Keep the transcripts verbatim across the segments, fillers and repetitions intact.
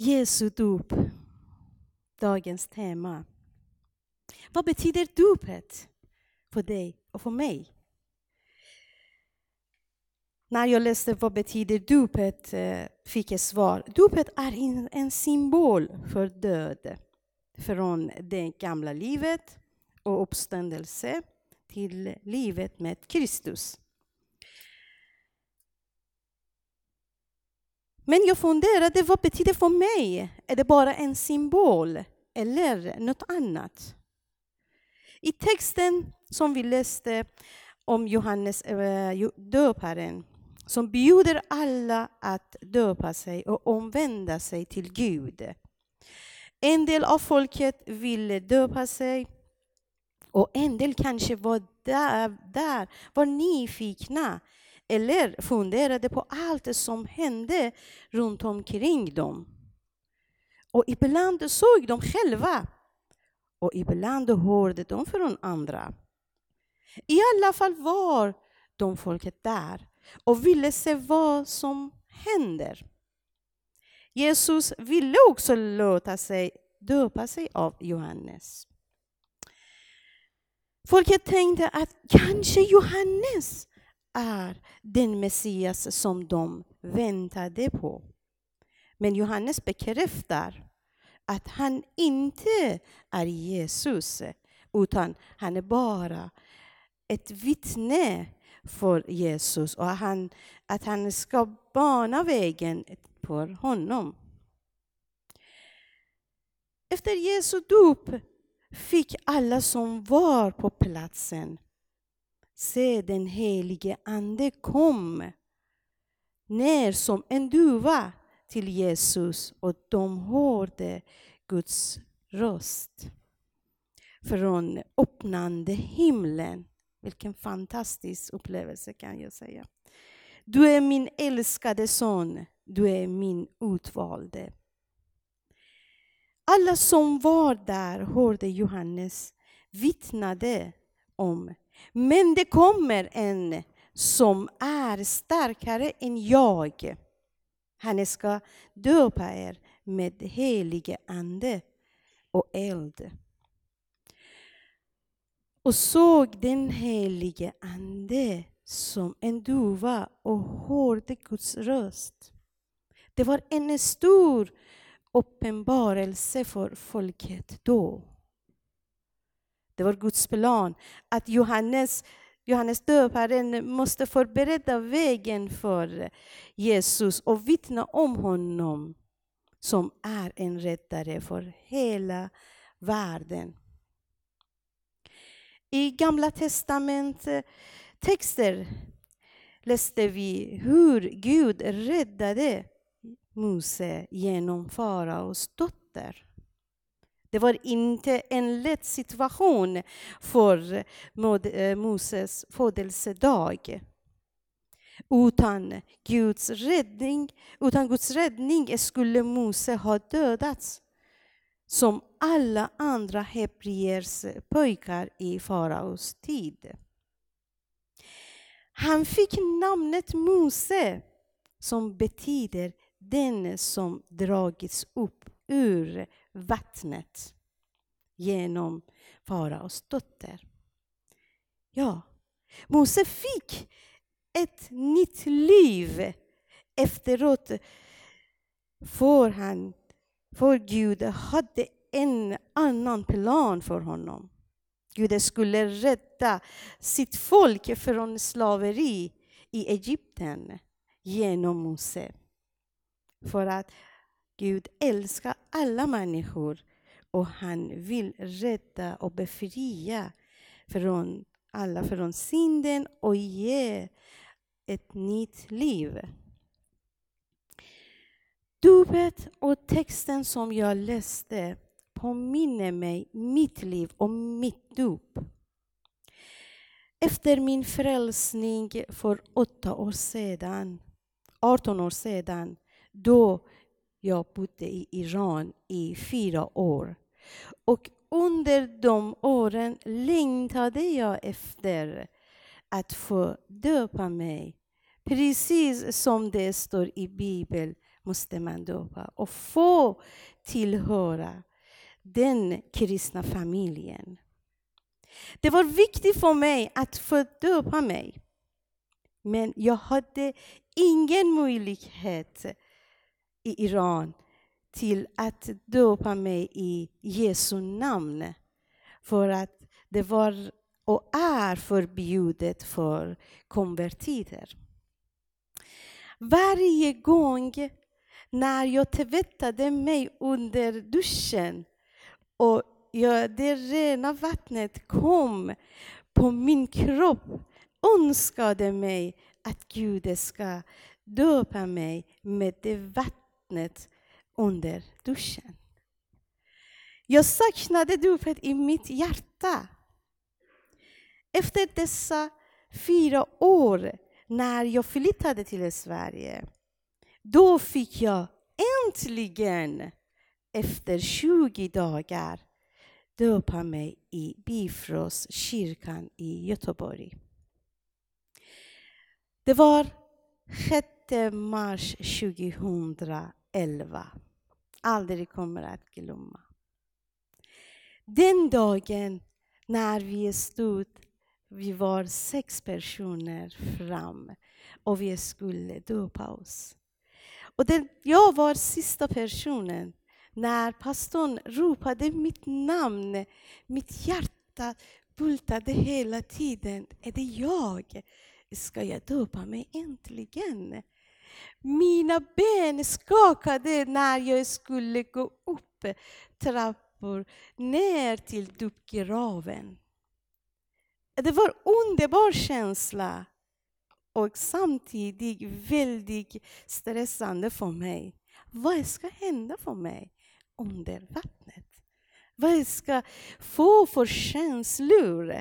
Jesu dop, dagens tema. Vad betyder dopet för dig och för mig? När jag läste vad betyder dopet fick jag svar. Dopet är en symbol för död från det gamla livet och uppståndelse till livet med Kristus. Men jag funderade, vad betyder för mig? Är det bara en symbol eller något annat? I texten som vi läste om Johannes äh, döparen, som bjuder alla att döpa sig och omvända sig till Gud. En del av folket ville döpa sig och en del kanske var där, där var nyfikna eller funderade på allt som hände runt omkring dem. Och ibland såg de själva och ibland hörde de från andra. I alla fall var de folket där och ville se vad som händer. Jesus ville också låta sig döpa sig av Johannes. Folket tänkte att kanske Johannes är den Messias som de väntade på. Men Johannes bekräftar att han inte är Jesus, utan han är bara ett vittne för Jesus och han, att han ska bana vägen för honom. Efter Jesu dop fick alla som var på platsen se den helige ande kom ner som en duva till Jesus och de hörde Guds röst från öppnande himlen. Vilken fantastisk upplevelse kan jag säga. Du är min älskade son, du är min utvalde. Alla som var där hörde Johannes vittnade om. Men det kommer en som är starkare än jag. Han ska döpa er med helige ande och eld. Och såg den helige ande som en duva och hörde Guds röst. Det var en stor uppenbarelse för folket då. Det var Guds plan att Johannes, Johannes döparen måste förbereda vägen för Jesus och vittna om honom som är en räddare för hela världen. I Gamla testamentet texter läste vi hur Gud räddade Mose genom faraos dotter. Det var inte en lätt situation för Moses födelsedag. Utan Guds räddning, utan Guds räddning skulle Mose ha dödats som alla andra hebreers pojkar i faraos tid. Han fick namnet Mose som betyder den som dragits upp ur vattnet genom faraos dotter. Ja, Mose fick ett nytt liv efteråt, för han för Gud hade en annan plan för honom. Gud skulle rädda sitt folk från slaveri i Egypten genom Mose. För att Gud älskar alla människor och han vill rädda och befria från alla från synden och ge ett nytt liv. Dopet och texten som jag läste påminner mig mitt liv och mitt dop. Efter min frälsning för åtta år sedan, arton år sedan, då jag bodde i Iran i fyra år. Och under de åren längtade jag efter att få döpa mig. Precis som det står i Bibeln måste man döpa och få tillhöra den kristna familjen. Det var viktigt för mig att få döpa mig. Men jag hade ingen möjlighet i Iran till att döpa mig i Jesu namn. För att det var och är förbjudet för konvertiter. Varje gång när jag tvättade mig under duschen och jag, det rena vattnet kom på min kropp, önskade mig att Gud ska döpa mig med det vattnet under duschen. Jag saknade dopet i mitt hjärta. Efter dessa fyra år när jag flyttade till Sverige, då fick jag äntligen efter tjugo dagar döpa mig i Bifroskyrkan i Göteborg. Det var sjätte mars tjugohundraelva. Aldrig kommer att glömma. Den dagen när vi stod, vi var sex personer fram och vi skulle döpa oss. Och den, jag var sista personen. När pastorn ropade mitt namn, mitt hjärta bultade hela tiden. Är det jag? Ska jag döpa mig äntligen? Mina ben skakade när jag skulle gå upp trappor ner till dopgraven. Det var en underbar känsla och samtidigt väldigt stressande för mig. Vad ska hända för mig under vattnet? Vad ska jag få för känslor?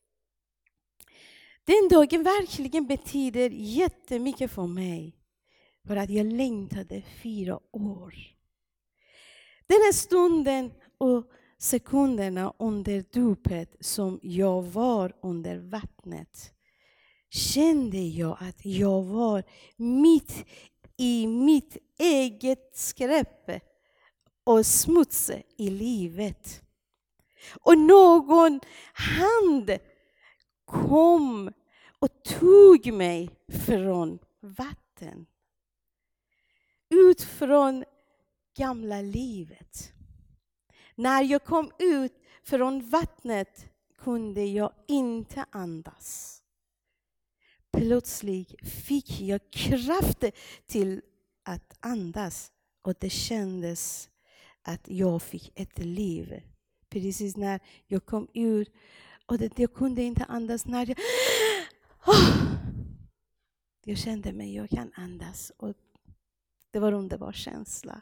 Den dagen verkligen betyder jättemycket för mig. För att jag längtade fyra år. Den här stunden och sekunderna under dopet som jag var under vattnet, kände jag att jag var mitt i mitt eget skräp och smuts i livet. Och någon hand kom och tog mig från vatten. Ut från gamla livet. När jag kom ut från vattnet kunde jag inte andas. Plötsligt fick jag kraft till att andas och det kändes att jag fick ett liv. Precis när jag kom ut och det, jag kunde inte andas. När jag, oh, jag kände mig, jag kan andas. Och det var en underbar känsla.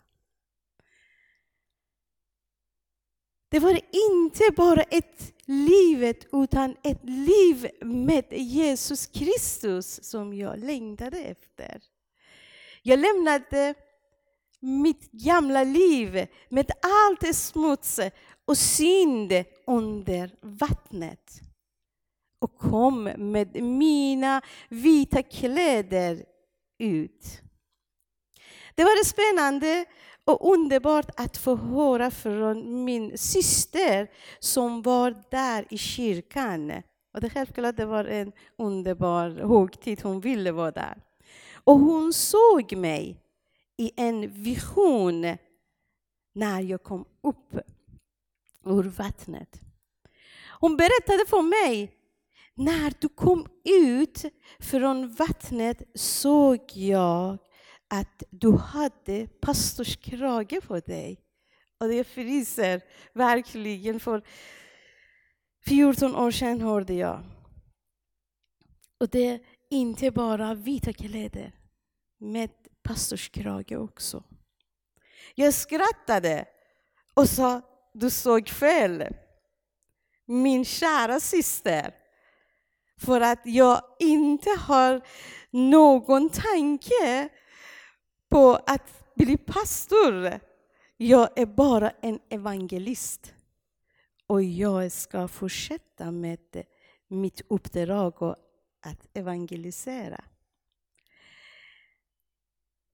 Det var inte bara ett liv utan ett liv med Jesus Kristus som jag längtade efter. Jag lämnade mitt gamla liv med allt smuts och synd under vattnet. Och kom med mina vita kläder ut. Det var spännande och underbart att få höra från min syster som var där i kyrkan. Och det självklart det var en underbar högtid, hon ville vara där. Och hon såg mig i en vision när jag kom upp ur vattnet. Hon berättade för mig, när du kom ut från vattnet såg jag att du hade pastorskrage på dig. Och det fryser verkligen, för fjorton år sedan hörde jag. Och det är inte bara vita kläder, med pastorskrage också. Jag skrattade och sa, du såg fel. Min kära syster. För att jag inte har någon tanke på att bli pastor. Jag är bara en evangelist. Och jag ska fortsätta med mitt uppdrag att evangelisera.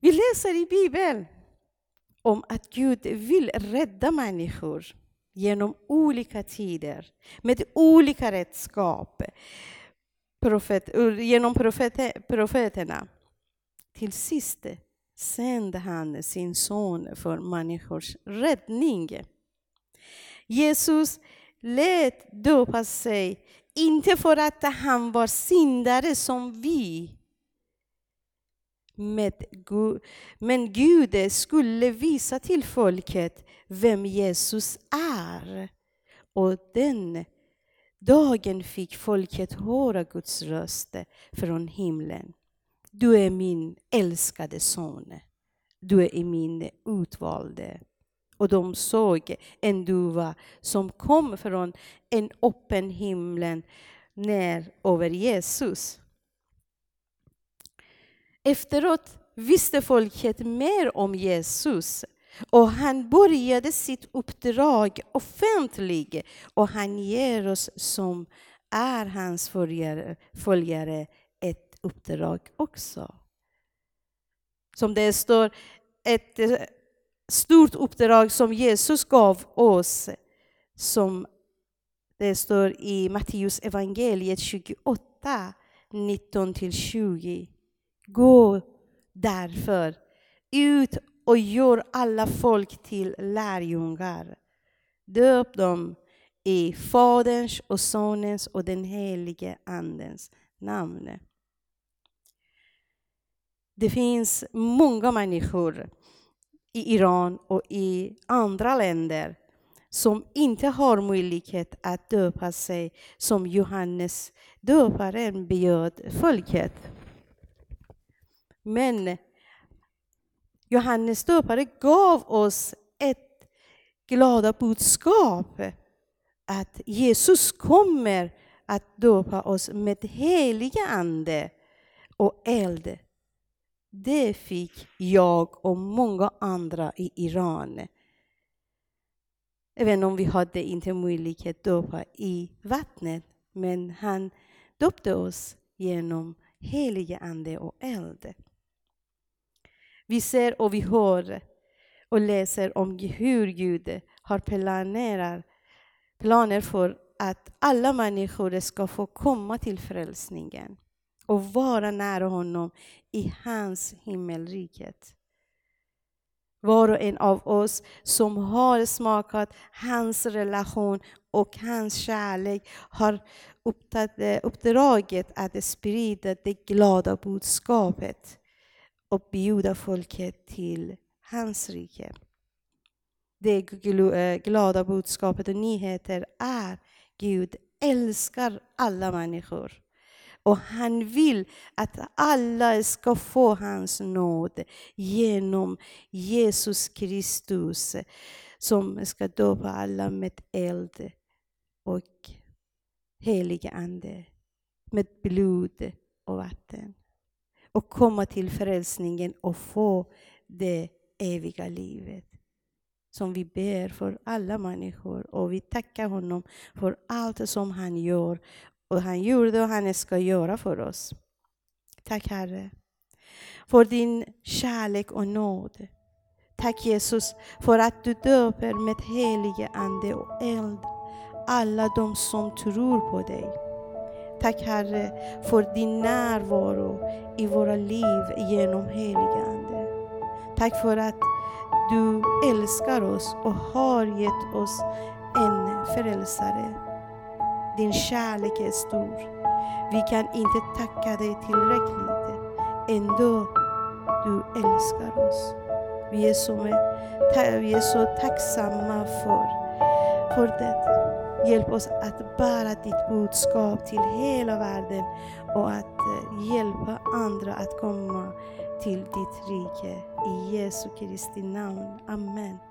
Vi läser i Bibeln om att Gud vill rädda människor genom olika tider, med olika redskap, profet, genom profet, profeterna. Till sist sände han sin son för människors räddning. Jesus lät döpa sig, inte för att han var syndare som vi, men Gud skulle visa till folket vem Jesus är. Och den dagen fick folket höra Guds röst från himlen. Du är min älskade son. Du är min utvalde. Och de såg en duva som kom från en öppen himmel ner över Jesus. Efteråt visste folket mer om Jesus. Och han började sitt uppdrag offentligt. Och han ger oss som är hans följare, följare ett uppdrag också. Som det står, ett stort uppdrag som Jesus gav oss. Som det står i Matteus evangeliet tjugoåtta, nitton till tjugo. Gå därför ut och gör alla folk till lärjungar. Döp dem i Faderns och Sonens och den helige Andens namn. Det finns många människor i Iran och i andra länder som inte har möjlighet att döpa sig som Johannes döparen bjöd folket. Men Johannes döpare gav oss ett glada budskap att Jesus kommer att döpa oss med heliga ande och eld. Det fick jag och många andra i Iran. Även om vi hade inte möjlighet att döpa i vattnet, men han döpte oss genom heliga ande och eld. Vi ser och vi hör och läser om hur Gud har planerat, planer för att alla människor ska få komma till frälsningen och vara nära honom i hans himmelriket. Var och en av oss som har smakat hans relation och hans kärlek har uppdraget att sprida det glada budskapet och bjuda folket till hans rike. Det glada budskapet och nyheter är Gud älskar alla människor. Och han vill att alla ska få hans nåd genom Jesus Kristus som ska döpa alla med eld och heliga ande, med blod och vatten. Och komma till frälsningen och få det eviga livet. Som vi ber för alla människor. Och vi tackar honom för allt som han gör. Och han gjorde och han ska göra för oss. Tack Herre. För din kärlek och nåd. Tack Jesus för att du döper med helige ande och eld. Alla de som tror på dig. Tack Herre för din närvaro i våra liv genom heliga ande. Tack för att du älskar oss och har gett oss en frälsare. Din kärlek är stor. Vi kan inte tacka dig tillräckligt. Ändå du älskar oss. Vi är så, med, vi är så tacksamma för, för det. Hjälp oss att bära ditt budskap till hela världen och att hjälpa andra att komma till ditt rike. I Jesu Kristi namn. Amen.